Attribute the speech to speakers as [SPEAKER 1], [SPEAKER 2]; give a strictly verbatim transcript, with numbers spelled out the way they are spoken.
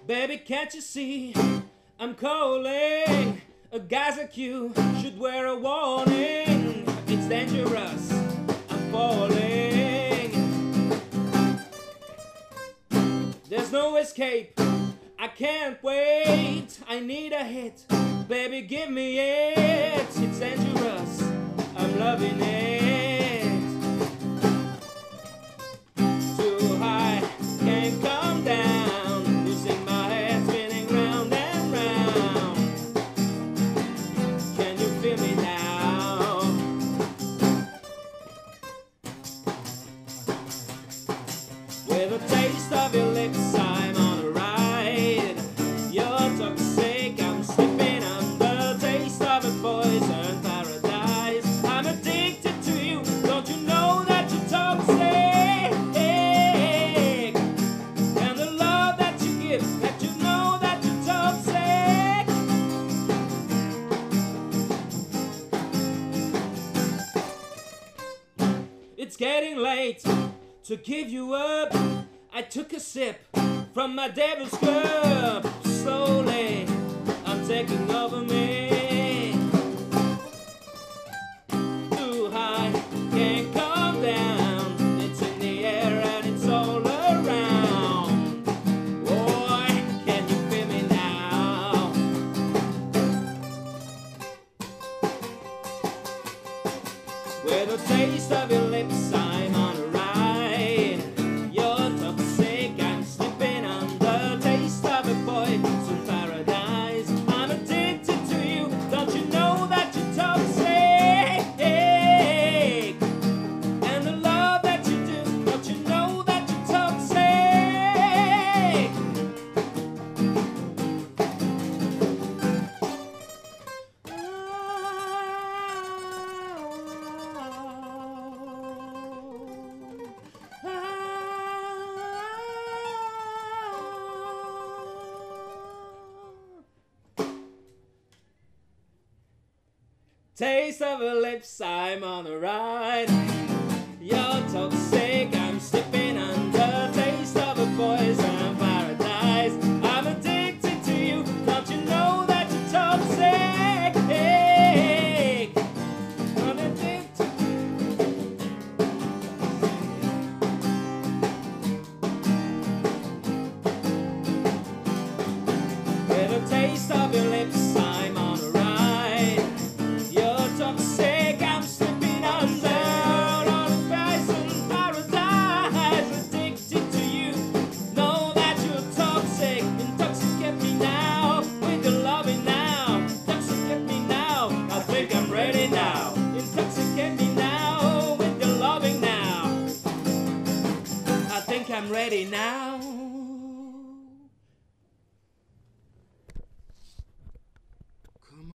[SPEAKER 1] Baby, can't you see I'm calling? A guys like you should wear a warning. It's dangerous, I'm falling. There's no escape, I can't wait. I need a hit, baby, give me it. It's dangerous, I'm loving it. Too high, can't come down. Losing my head, spinning round and round. Can you feel me now? With a taste of your lips, I'm on a ride. You're toxic, I'm slipping under. Taste of a poison paradise. I'm addicted to you, don't you know that you're toxic? And the love that you give, that you know that you're toxic. It's getting late to give you up. I took a sip from my devil's cup. Slowly, I'm taking over me. Too high, can't come down. It's in the air and it's all around. Boy, can you feel me now? With a taste of your lips, I'm on a ride. You're toxic, I'm slipping under. Taste of a poison paradise. I'm addicted to you, don't you know that you're toxic? And the love that you do, don't you know that you're toxic? Taste of her lips, I'm on a ride. You're toxic, I'm slipping under. Taste of a poison paradise. I'm addicted to you, don't you know that you're toxic? I'm addicted. With a taste of your lips, I'm on a ride. You're toxic, I'm slipping under. On a poison paradise. Addicted to you, know that you're toxic. Intoxicate me now with your loving now. Intoxicate me now, I think I'm ready now. Intoxicate me now with your loving now. I think I'm ready now.